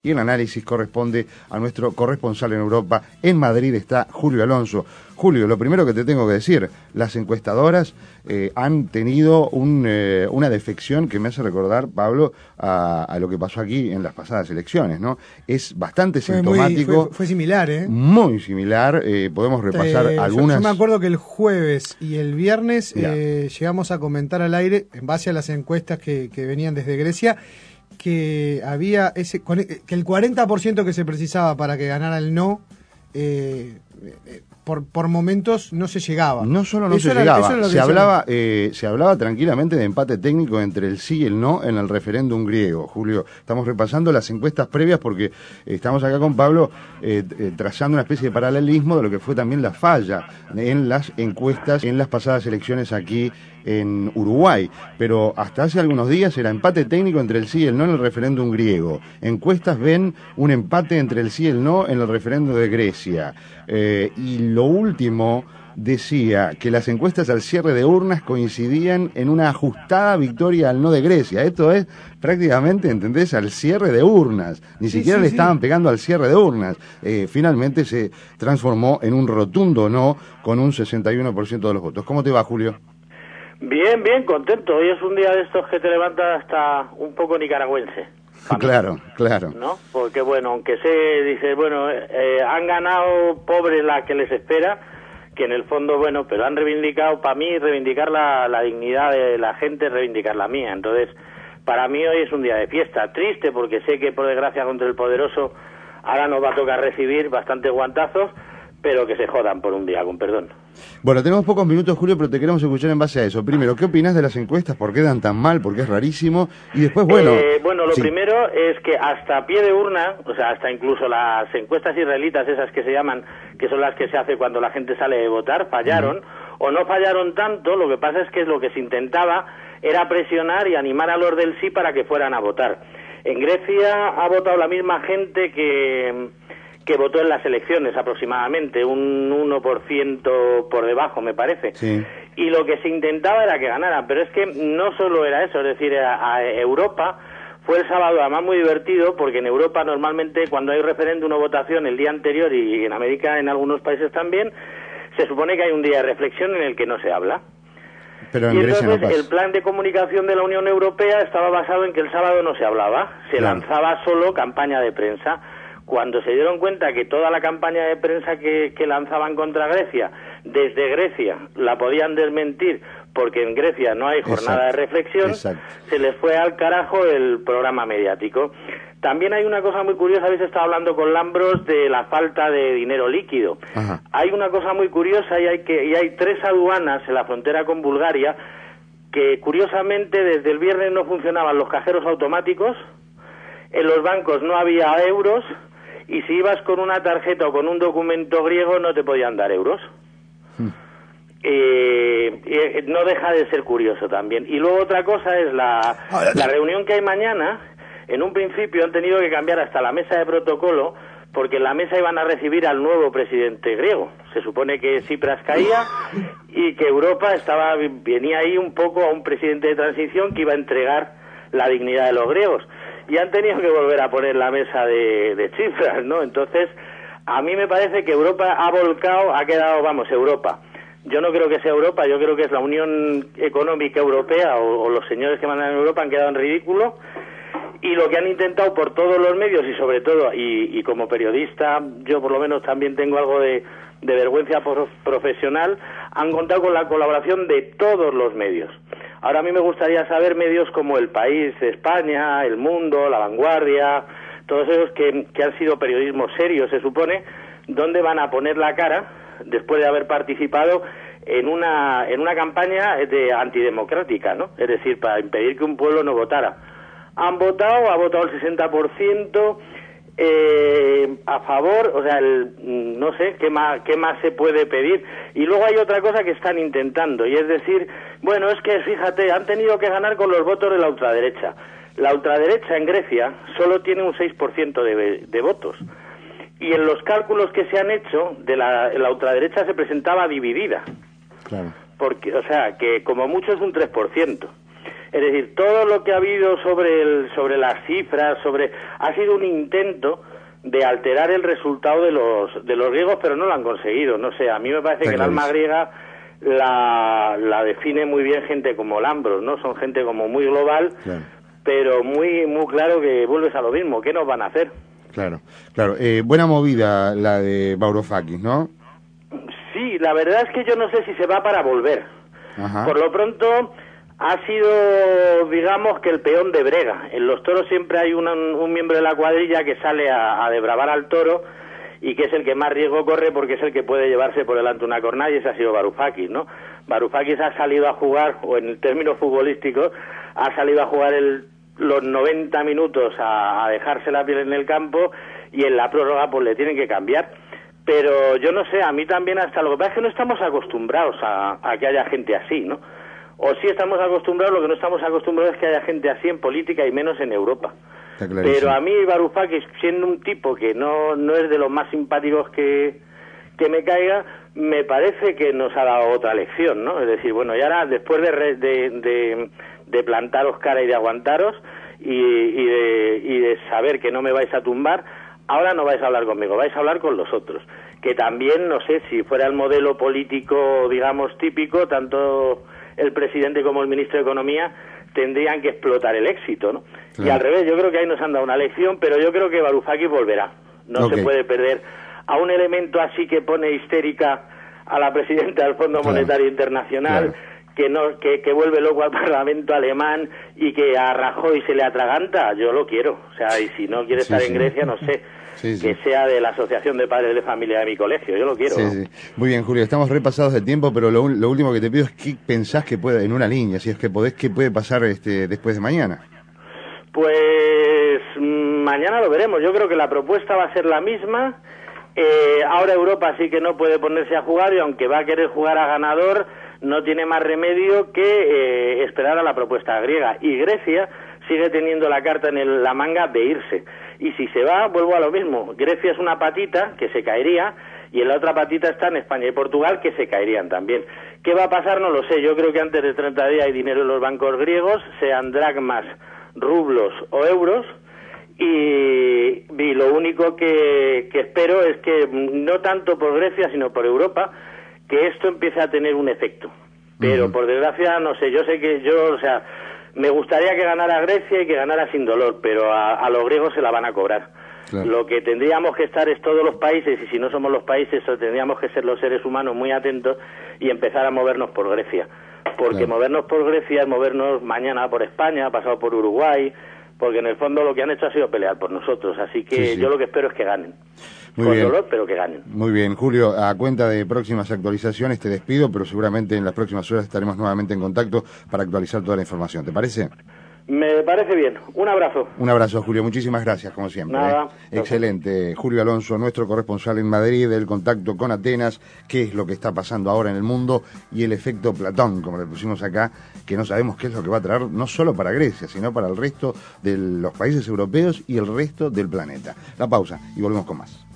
y el análisis corresponde a nuestro corresponsal en Europa. En Madrid está Julio Alonso. Julio, lo primero que te tengo que decir, las encuestadoras han tenido una defección que me hace recordar, Pablo, a lo que pasó aquí en las pasadas elecciones, ¿no? Es bastante sintomático. Fue similar, ¿eh? Muy similar. Podemos repasar algunas. Yo me acuerdo que el jueves y el viernes llegamos a comentar al aire, en base a las encuestas que venían desde Grecia, que había que el 40% que se precisaba para que ganara el no, por momentos no se llegaba. No solo no se llegaba, se hablaba tranquilamente de empate técnico entre el sí y el no en el referéndum griego. Julio, estamos repasando las encuestas previas porque estamos acá con Pablo trazando una especie de paralelismo de lo que fue también la falla en las encuestas en las pasadas elecciones aquí en Uruguay, pero hasta hace algunos días era empate técnico entre el sí y el no en el referéndum griego. Encuestas ven un empate entre el sí y el no en el referéndum de Grecia. Y lo último decía que las encuestas al cierre de urnas coincidían en una ajustada victoria al no de Grecia. Esto es prácticamente, ¿entendés?, al cierre de urnas. Ni siquiera le estaban pegando al cierre de urnas. Finalmente se transformó en un rotundo no con un 61% de los votos. ¿Cómo te va, Julio? Bien, bien, contento. Hoy es un día de estos que te levantas hasta un poco nicaragüense. Claro, claro. ¿No? Porque, bueno, aunque dice, bueno, han ganado pobres la que les espera, que en el fondo, bueno, pero han reivindicado, para mí, reivindicar la dignidad de la gente, reivindicar la mía. Entonces, para mí hoy es un día de fiesta. Triste, porque sé que, por desgracia, contra el poderoso, ahora nos va a tocar recibir bastantes guantazos, pero que se jodan por un día, con perdón. Bueno, tenemos pocos minutos, Julio, pero te queremos escuchar en base a eso. Primero, ¿qué opinas de las encuestas? ¿Por qué dan tan mal? ¿Por qué es rarísimo? Y después, bueno... lo primero es que hasta pie de urna, o sea, hasta incluso las encuestas israelitas, esas que se llaman, que son las que se hace cuando la gente sale de votar, fallaron, o no fallaron tanto. Lo que pasa es que lo que se intentaba era presionar y animar a los del sí para que fueran a votar. En Grecia ha votado la misma gente que votó en las elecciones, aproximadamente, un 1% por debajo, me parece. Sí. Y lo que se intentaba era que ganaran, pero es que no solo era eso, es decir, a Europa fue el sábado además muy divertido, porque en Europa normalmente cuando hay referéndum o votación el día anterior, y en América en algunos países también, se supone que hay un día de reflexión en el que no se habla. Pero y entonces el plan de comunicación de la Unión Europea estaba basado en que el sábado no se hablaba, se lanzaba solo campaña de prensa. Cuando se dieron cuenta que toda la campaña de prensa que lanzaban contra Grecia, desde Grecia, la podían desmentir, porque en Grecia no hay jornada de reflexión, se les fue al carajo el programa mediático. También hay una cosa muy curiosa, habéis estado hablando con Lambros de la falta de dinero líquido. Ajá. Hay una cosa muy curiosa, y hay 3 aduanas en la frontera con Bulgaria, que curiosamente desde el viernes no funcionaban los cajeros automáticos, en los bancos no había euros, y si ibas con una tarjeta o con un documento griego no te podían dar euros. No deja de ser curioso también. Y luego otra cosa es la reunión que hay mañana. En un principio han tenido que cambiar hasta la mesa de protocolo, porque en la mesa iban a recibir al nuevo presidente griego. Se supone que Tsipras caía y que Europa venía ahí un poco a un presidente de transición que iba a entregar la dignidad de los griegos. Y han tenido que volver a poner la mesa de Tsipras, ¿no? Entonces, a mí me parece que Europa ha quedado, Europa. Yo no creo que sea Europa, yo creo que es la Unión Económica Europea o los señores que mandan en Europa han quedado en ridículo. Y lo que han intentado por todos los medios y sobre todo, y como periodista, yo por lo menos también tengo algo de vergüenza profesional, han contado con la colaboración de todos los medios. Ahora a mí me gustaría saber medios como El País de España, El Mundo, La Vanguardia, todos esos que han sido periodismo serio, se supone, dónde van a poner la cara después de haber participado en una campaña antidemocrática, ¿no? Es decir, para impedir que un pueblo no votara. Ha votado el 60% a favor, o sea, no sé qué más se puede pedir. Y luego hay otra cosa que están intentando, y es decir, bueno, es que fíjate, han tenido que ganar con los votos de la ultraderecha. La ultraderecha en Grecia solo tiene un 6% de votos. Y en los cálculos que se han hecho, la ultraderecha se presentaba dividida. Claro. Porque, o sea, que como mucho es un 3%. Es decir, todo lo que ha habido sobre las cifras, ha sido un intento de alterar el resultado de los griegos, pero no lo han conseguido. No sé, a mí me parece que el alma griega la define muy bien gente como Lambros, ¿no? Son gente como muy global, claro, pero muy claro que vuelves a lo mismo. ¿Qué nos van a hacer? Claro. Buena movida la de Varoufakis, ¿no? Sí, la verdad es que yo no sé si se va para volver. Ajá. Por lo pronto ha sido, digamos, que el peón de brega. En los toros siempre hay un miembro de la cuadrilla que sale a desbravar al toro y que es el que más riesgo corre porque es el que puede llevarse por delante una cornada, y ese ha sido Varoufakis, ¿no? Varoufakis ha salido a jugar, o en términos futbolísticos, ha salido a jugar los 90 minutos a dejarse la piel en el campo, y en la prórroga pues le tienen que cambiar. Pero yo no sé, a mí también hasta lo que pasa es que no estamos acostumbrados a que haya gente así, ¿no? O sí estamos acostumbrados, lo que no estamos acostumbrados es que haya gente así en política y menos en Europa. Pero a mí Varoufakis, siendo un tipo que no es de los más simpáticos que me caiga, me parece que nos ha dado otra lección, ¿no? Es decir, bueno, y ahora después de plantaros cara y de aguantaros y de saber que no me vais a tumbar, ahora no vais a hablar conmigo, vais a hablar con los otros. Que también, no sé, si fuera el modelo político, digamos, típico, tanto el presidente como el ministro de Economía tendrían que explotar el éxito, ¿no? Claro. Y al revés, yo creo que ahí nos han dado una lección, pero yo creo que Varoufakis volverá. No se puede perder a un elemento así que pone histérica a la presidenta del Fondo Monetario Internacional, que vuelve loco al Parlamento alemán y que a Rajoy se le atraganta. Yo lo quiero. O sea, y si no quiere estar en Grecia, no sé. Que sea de la Asociación de Padres de Familia de mi colegio, yo lo quiero. Muy bien, Julio, estamos repasados de tiempo, pero lo último que te pido es qué pensás que puede, en una línea, si es que podés, qué puede pasar después de mañana. Pues mañana lo veremos. Yo creo que la propuesta va a ser la misma. Ahora Europa sí que no puede ponerse a jugar, y aunque va a querer jugar a ganador, no tiene más remedio que esperar a la propuesta griega. Y Grecia sigue teniendo la carta en la manga de irse. Y si se va, vuelvo a lo mismo. Grecia es una patita que se caería, y en la otra patita están España y Portugal, que se caerían también. ¿Qué va a pasar? No lo sé. Yo creo que antes de 30 días hay dinero en los bancos griegos, sean dracmas, rublos o euros, y lo único que espero es que, no tanto por Grecia, sino por Europa, que esto empiece a tener un efecto. Pero por desgracia, no sé, me gustaría que ganara Grecia y que ganara sin dolor, pero a los griegos se la van a cobrar. Claro. Lo que tendríamos que estar es todos los países, y si no somos los países, tendríamos que ser los seres humanos muy atentos y empezar a movernos por Grecia. Porque movernos por Grecia es movernos mañana por España, pasado por Uruguay, porque en el fondo lo que han hecho ha sido pelear por nosotros. Así que yo lo que espero es que ganen. Con dolor, pero que ganen. Muy bien, Julio, a cuenta de próximas actualizaciones te despido, pero seguramente en las próximas horas estaremos nuevamente en contacto para actualizar toda la información. ¿Te parece? Me parece bien. Un abrazo. Un abrazo, Julio. Muchísimas gracias, como siempre. Nada. Excelente. Julio Alonso, nuestro corresponsal en Madrid, del contacto con Atenas, qué es lo que está pasando ahora en el mundo, y el efecto Platón, como le pusimos acá, que no sabemos qué es lo que va a traer, no solo para Grecia, sino para el resto de los países europeos y el resto del planeta. La pausa y volvemos con más.